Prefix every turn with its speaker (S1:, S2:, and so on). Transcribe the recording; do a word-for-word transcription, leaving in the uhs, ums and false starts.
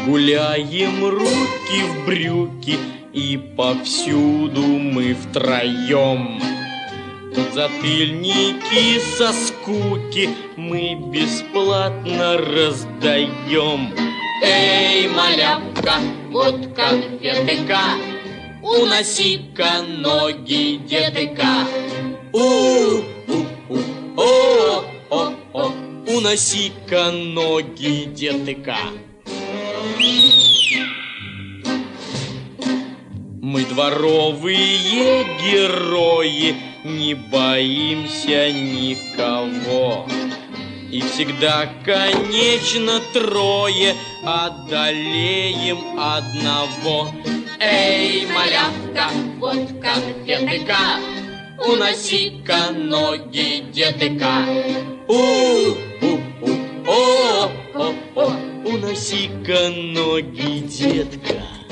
S1: Гуляем руки в брюки, и повсюду мы втроем. Затыльники со скуки мы бесплатно раздаем. Эй, малявка, вот конфетка, уноси-ка ноги, детка. У-у-у-о-о-о, уноси-ка ноги, детка. Мы дворовые герои, не боимся никого. И всегда, конечно, трое одолеем одного. Эй, малявка, вот конфетка, уноси-ка ноги, детка. У-у-у-о-о-о, уноси-ка ноги, детка.